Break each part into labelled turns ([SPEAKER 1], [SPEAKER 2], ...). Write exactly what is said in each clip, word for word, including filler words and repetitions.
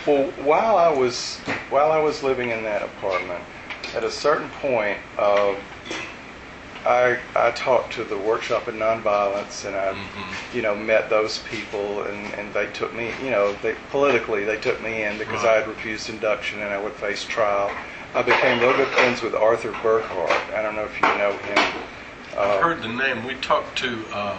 [SPEAKER 1] Well, while I was while I was living in that apartment, at a certain point, uh, I I talked to the workshop in nonviolence, and I, mm-hmm. you know, met those people, and, and they took me, you know, they politically they took me in because right. I had refused induction and I would face trial. I became real good friends with Arthur Burkhart. I don't know if you know him.
[SPEAKER 2] Uh, I've heard the name. We talked to uh,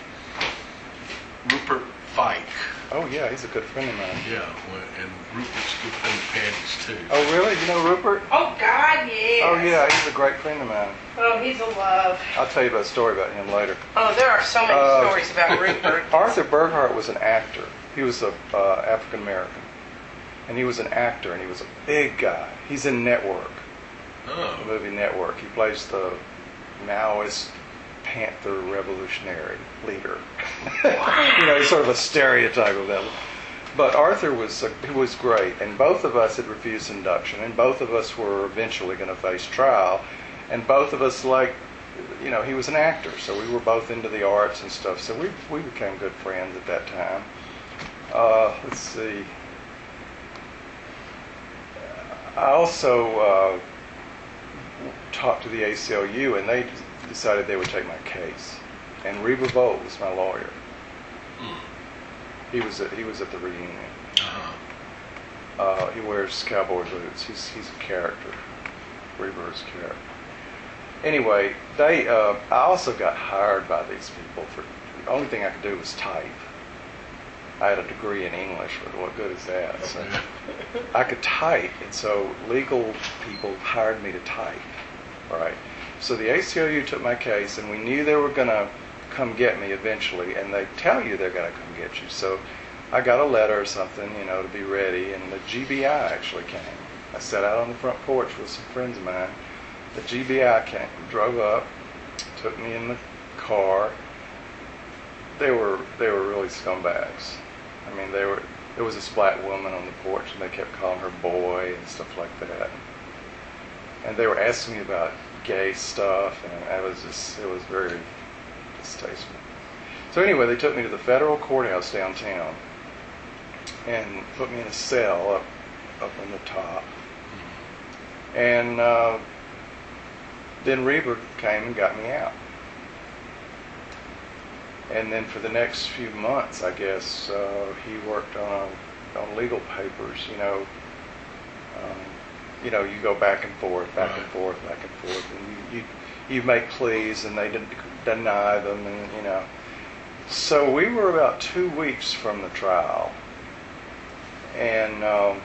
[SPEAKER 2] Rupert Fike.
[SPEAKER 1] Oh yeah, he's a good friend of mine.
[SPEAKER 2] Yeah, well, and Rupert's a good friend of Patty's too.
[SPEAKER 1] Oh really? You know Rupert?
[SPEAKER 3] Oh God, yes.
[SPEAKER 1] Oh yeah, he's a great friend of mine.
[SPEAKER 3] Oh, he's a love.
[SPEAKER 1] I'll tell you about a story about him later.
[SPEAKER 3] Oh, there are so many uh, stories about Rupert.
[SPEAKER 1] Arthur Burkhart was an actor. He was a uh, African American, and he was an actor, and he was a big guy. He's in Network,
[SPEAKER 2] oh.
[SPEAKER 1] the movie Network. He plays the Maoist Panther revolutionary leader. You know, he's sort of a stereotype of that. But Arthur was uh, he was great, and both of us had refused induction, and both of us were eventually going to face trial, and both of us, like, you know, he was an actor, so we were both into the arts and stuff, so we we became good friends at that time. Uh, let's see. I also uh, talked to the A C L U, and they decided they would take my case. And Reba Vogt was my lawyer.
[SPEAKER 2] Mm.
[SPEAKER 1] He was at, he was at the reunion.
[SPEAKER 2] Uh-huh.
[SPEAKER 1] Uh, he wears cowboy boots. He's he's a character. Reba is a character. Anyway, they uh, I also got hired by these people for the only thing I could do was type. I had a degree in English, but what good is that? So I could type, and so legal people hired me to type. Right. So the A C L U took my case, and we knew they were going to come get me eventually, and they tell you they're going to come get you. So I got a letter or something, you know, to be ready, and the G B I actually came. I sat out on the front porch with some friends of mine. The G B I came, drove up, took me in the car. They were they were really scumbags. I mean, they were. There was this black woman on the porch, and they kept calling her boy and stuff like that. And they were asking me about gay stuff, and I was just, it was very distasteful. So anyway, they took me to the federal courthouse downtown and put me in a cell up up on the top. And uh, then Reba came and got me out. And then for the next few months, I guess, uh, he worked on on legal papers, you know. Um, you know, you go back and forth, back
[SPEAKER 2] right.
[SPEAKER 1] and forth, back and forth, and you, you you make pleas, and they didn't deny them, and you know. So we were about two weeks from the trial, and um,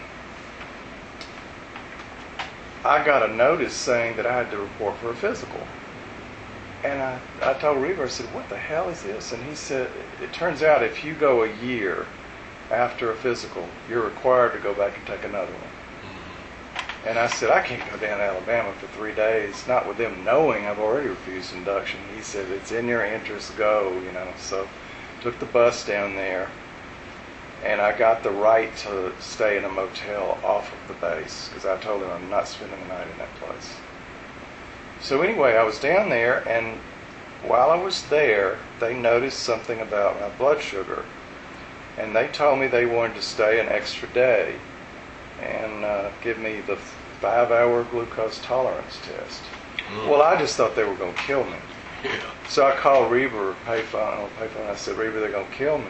[SPEAKER 1] I got a notice saying that I had to report for a physical. And I, I told Reba, I said, what the hell is this? And he said, it turns out if you go a year after a physical, you're required to go back and take another one. And I said, I can't go down to Alabama for three days, not with them knowing I've already refused induction. He said, it's in your interest, go, you know. So took the bus down there, and I got the right to stay in a motel off of the base, because I told him I'm not spending the night in that place. So anyway, I was down there, and while I was there, they noticed something about my blood sugar. And they told me they wanted to stay an extra day and uh, give me the five-hour glucose tolerance test. Mm. Well, I just thought they were going to kill me.
[SPEAKER 2] Yeah.
[SPEAKER 1] So I called Reba or payphone, or payphone. I said, Reba, they're going to kill me.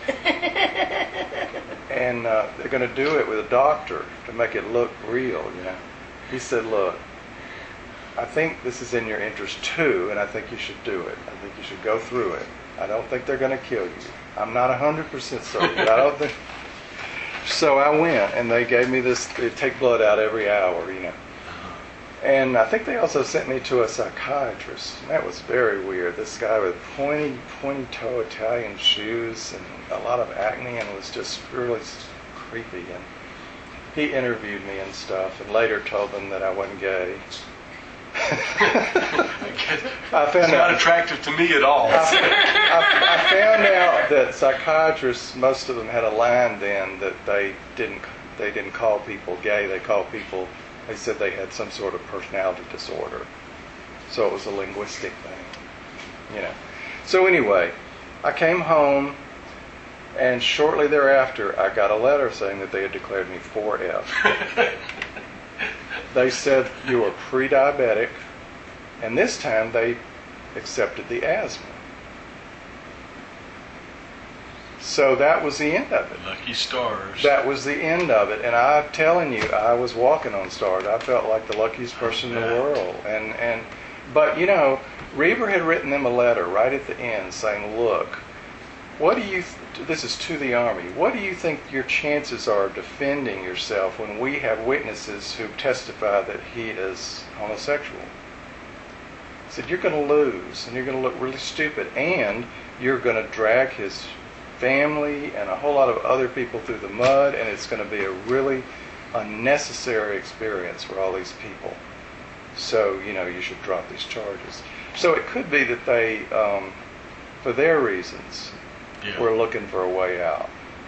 [SPEAKER 1] And uh, they're going to do it with a doctor to make it look real, you know. He said, look, I think this is in your interest too, and I think you should do it. I think you should go through it. I don't think they're going to kill you. I'm not one hundred percent certain, but I don't think... So I went, and they gave me this, they take blood out every hour, you know. And I think they also sent me to a psychiatrist. And that was very weird. This guy with pointy, pointy-toe Italian shoes and a lot of acne, and was just really creepy. And he interviewed me and stuff, and later told them that I wasn't gay. I found
[SPEAKER 2] it's not
[SPEAKER 1] out,
[SPEAKER 2] attractive to me at all.
[SPEAKER 1] I, I, I found out that psychiatrists, most of them had a line then that they didn't they didn't call people gay. They called people, they said they had some sort of personality disorder. So it was a linguistic thing, you know. So anyway, I came home, And shortly thereafter, I got a letter saying that they had declared me four F. They said you are pre-diabetic, and this time they accepted the asthma. So that was the end of it.
[SPEAKER 2] Lucky stars.
[SPEAKER 1] That was the end of it. And I'm telling you, I was walking on stars. I felt like the luckiest person in the
[SPEAKER 2] Yeah.
[SPEAKER 1] world. And and but you know, Reber had written them a letter right at the end saying, "Look, what do you? Th- this is to the Army. What do you think your chances are of defending yourself when we have witnesses who testify that he is homosexual?" He said, "You're going to lose, and you're going to look really stupid, and you're going to drag his family and a whole lot of other people through the mud, and it's going to be a really unnecessary experience for all these people. So, you know, you should drop these charges." So it could be that they, um, for their reasons,
[SPEAKER 2] Yeah.
[SPEAKER 1] were looking for a way out.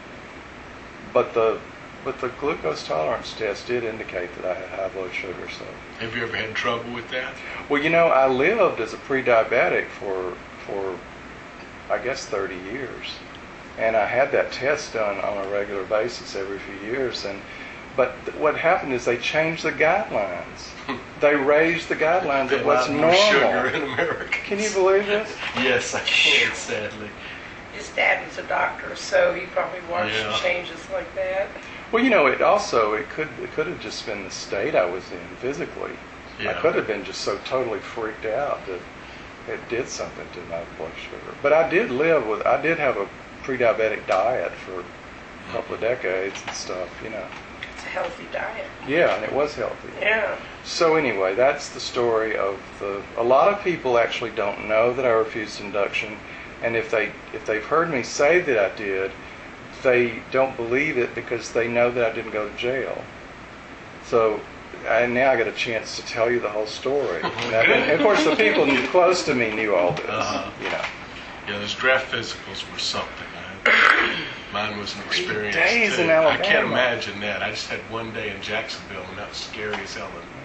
[SPEAKER 1] But the but the glucose tolerance test did indicate that I had high blood sugar. So,
[SPEAKER 2] Have you ever had trouble with that?
[SPEAKER 1] well, you know, I lived as a pre-diabetic for for I guess thirty years. And I had that test done on a regular basis every few years. And but th- what happened is they changed the guidelines. They raised the guidelines
[SPEAKER 2] They
[SPEAKER 1] of what's
[SPEAKER 2] allow more sugar
[SPEAKER 1] normal.
[SPEAKER 2] in America.
[SPEAKER 1] Can you believe this?
[SPEAKER 2] Yes, I can, sadly.
[SPEAKER 3] His dad was a doctor, so he probably watched
[SPEAKER 2] Yeah.
[SPEAKER 3] changes like that.
[SPEAKER 1] Well, you know, it also it could it could have just been the state I was in physically. I
[SPEAKER 2] Yeah.
[SPEAKER 1] could have been just so totally freaked out that it did something to my blood sugar. But I did live with I did have a pre-diabetic diet for a couple of decades and stuff, you know.
[SPEAKER 3] It's a healthy diet.
[SPEAKER 1] Yeah, and it was healthy.
[SPEAKER 3] Yeah.
[SPEAKER 1] So anyway, that's the story of the. A lot of people actually don't know that I refused induction, and if they if they've heard me say that I did, they don't believe it because they know that I didn't go to jail. So, and now I got a chance to tell you the whole story. And, I- and of course, the people close to me knew all this.
[SPEAKER 2] Uh-huh.
[SPEAKER 1] You know,
[SPEAKER 2] Yeah, those draft physicals were something. I, mine was an experience
[SPEAKER 1] days
[SPEAKER 2] too.
[SPEAKER 1] in
[SPEAKER 2] I
[SPEAKER 1] Alabama.
[SPEAKER 2] can't imagine that. I just had one day in Jacksonville, and that was scary as hell. And